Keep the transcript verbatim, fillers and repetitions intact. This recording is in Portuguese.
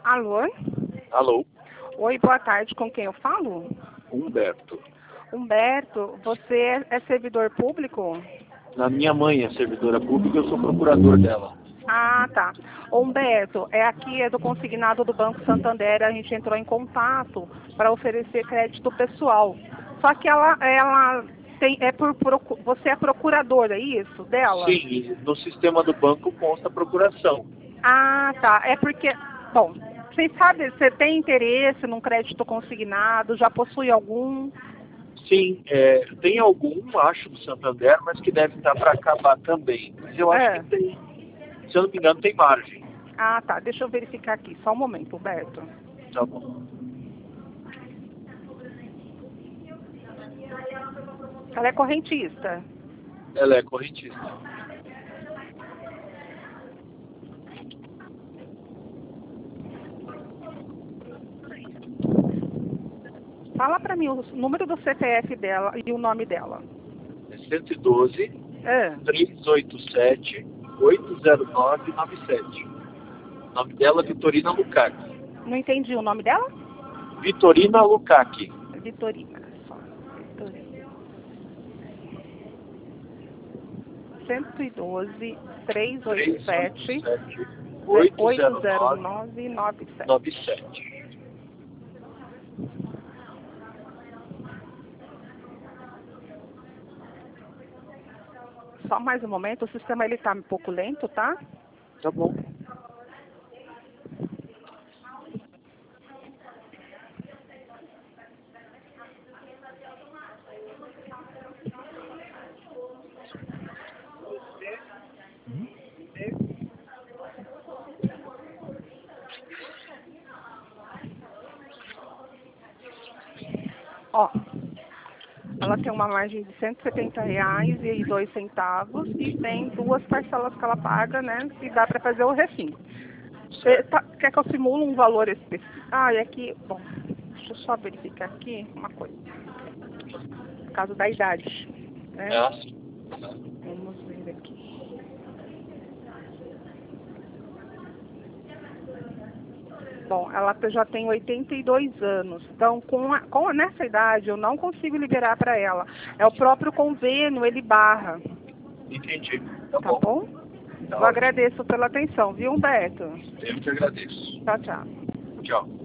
Alô? Alô? Oi, boa tarde. Com quem eu falo? Humberto. Humberto, você é, é servidor público? A minha mãe é servidora pública, eu sou procurador dela. Ah, tá. Humberto, é aqui é do consignado do Banco Santander, a gente entrou em contato para oferecer crédito pessoal. Só que ela, ela tem, é por, procu- você é procurador, é isso, dela? Sim, no sistema do banco consta a procuração. Ah, tá. É porque, bom, você sabe, você tem interesse num crédito consignado, já possui algum? Sim, é, tem algum, acho, do Santander, mas que deve estar para acabar também. Mas eu acho É. que tem, se eu não me engano, tem margem. Ah, tá. Deixa eu verificar aqui. Só um momento, Humberto. Tá bom. Ela é correntista. Ela é correntista. Fala para mim o número do C P F dela e o nome dela. É cento e doze, É. trezentos e oitenta e sete, oitocentos e nove, noventa e sete. O nome dela é Vitorina Lucaci. Não entendi o nome dela? Vitorina Lucaci. Vitorina. Só. Vitorina. cento e doze, trezentos e oitenta e sete, oito zero nove, nove sete. nove sete. Só mais um momento, o sistema ele tá um pouco lento, tá? Tá bom. Ó, ela tem uma margem de cento e setenta reais e dois centavos e tem duas parcelas que ela paga, né? E dá para fazer o refim. Você tá- quer que eu simule um valor específico? Ah, e aqui, bom, deixa eu só verificar aqui uma coisa. Por causa da idade, né? É assim. Vamos ver aqui. Bom, ela já tem oitenta e dois anos, então com, a, com nessa idade eu não consigo liberar para ela. É o próprio convênio, ele barra, Entendi. Tá, tá bom. bom? Tá Eu ótimo. agradeço pela atenção, viu, Humberto? Eu que agradeço. Tchau, tchau. Tchau.